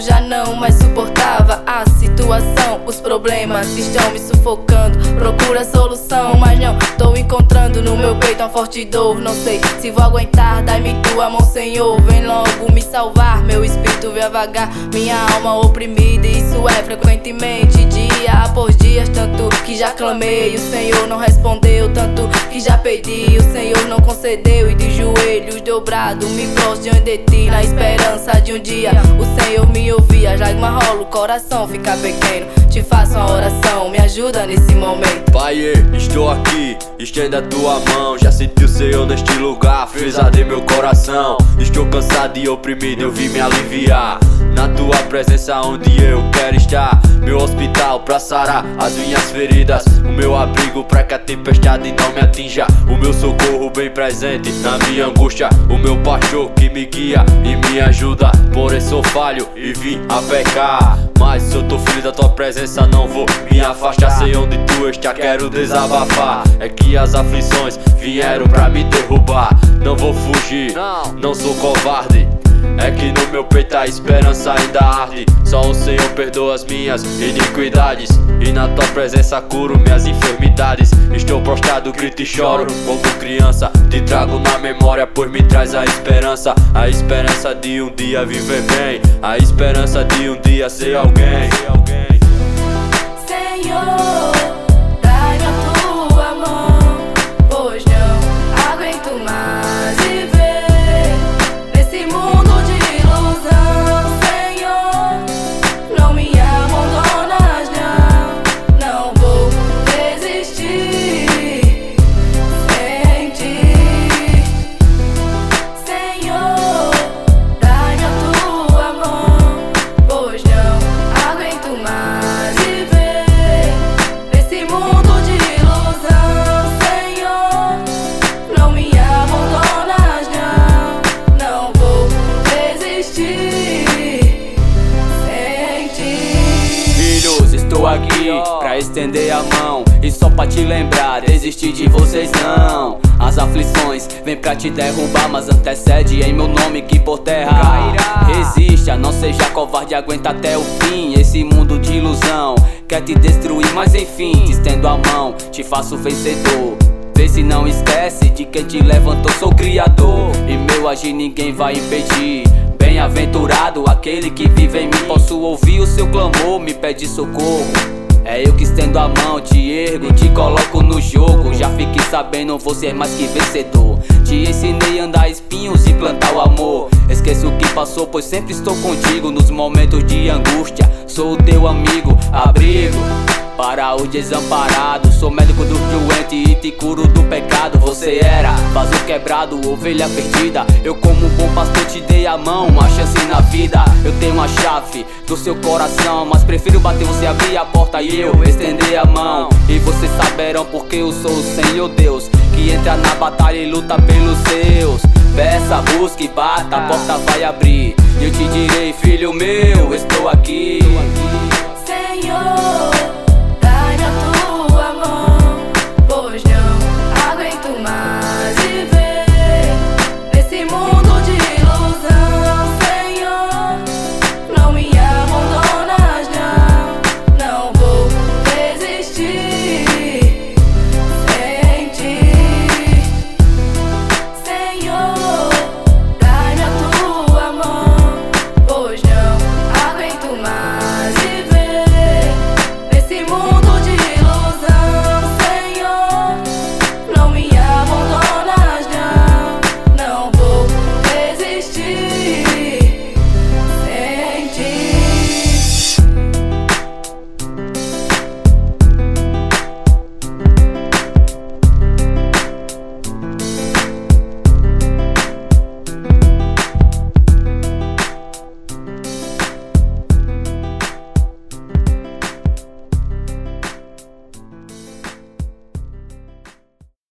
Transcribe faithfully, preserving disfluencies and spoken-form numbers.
já não mais suportava a situação. Os problemas estão me sufocando, procura solução, mas não tô encontrando. No meu peito uma forte dor, não sei se vou aguentar. Dai-me tua mão, Senhor, vem logo me salvar. Meu espírito vem vagar, minha alma oprimida, e isso é frequentemente, dia após dia. Tanto que já clamei, o Senhor não respondeu. Tanto que já pedi, o Senhor não concedeu. E de joelhos dobrado me prostro diante de ti, na esperança de um dia o Senhor me ouvia. Já rola o coração, fica pequeno, te faço uma oração, me ajuda nesse momento. Pai, estou aqui, estenda a tua mão. Já senti o Senhor neste lugar, fez arder meu coração. Estou cansado e oprimido, eu vim me aliviar na tua presença onde eu quero estar. Meu hospital pra sarar as minhas feridas, o meu abrigo pra que a tempestade não me atinja, o meu socorro bem presente na minha angústia, o meu pastor que me guia e me ajuda. Porém sou falho e vim a pecar, mas se eu tô filho da tua presença não vou me afastar. Sei onde tu está, quero desabafar. É que as aflições vieram pra me derrubar. Não vou fugir, não sou covarde. É que no meu peito a esperança ainda arde. Só o Senhor perdoa as minhas iniquidades, e na tua presença curo minhas enfermidades. Estou prostrado, grito e choro como criança. Te trago na memória, pois me traz a esperança. A esperança de um dia viver bem, a esperança de um dia ser alguém. Senhor, dai-me a tua mão, pois não aguento mais viver nesse mundo de ilusão. Senhor, não me abandonas não, não vou desistir sem ti. Senhor, dai-me a tua mão, pois não aguento mais viver nesse mundo de ilusão. Senhor, não me abandonas não, não vou desistir sem ti. Filhos, estou aqui pra estender a mão e só pra te lembrar, desistir de vocês não. As aflições vêm pra te derrubar, mas antecede em meu nome que por terra resista. Não seja covarde, aguenta até o fim. Esse mundo de ilusão quer te destruir, mas enfim, te estendo a mão, te faço vencedor. Vê se não esquece de quem te levantou, sou criador, e meu agir ninguém vai impedir. Bem-aventurado aquele que vive em mim, posso ouvir o seu clamor, me pede socorro. É eu que estendo a mão, te ergo, te coloco no jogo. Já fiquei sabendo, você é mais que vencedor. Te ensinei a andar espinhos e plantar o amor. Esqueça o que passou, pois sempre estou contigo nos momentos de angústia. Sou o teu amigo, abrigo para o desamparado. Sou médico do doente e te curo do pecado. Você era vaso quebrado, ovelha perdida. Eu como bom pastor te dei a mão, uma chance na vida. Eu tenho a chave do seu coração, mas prefiro bater, você abrir a porta e eu estender a mão. E vocês saberão porque eu sou o Senhor Deus, que entra na batalha e luta pelos seus. Peça, busque e bata, a porta vai abrir. E eu te direi, filho meu, estou aqui. Senhor,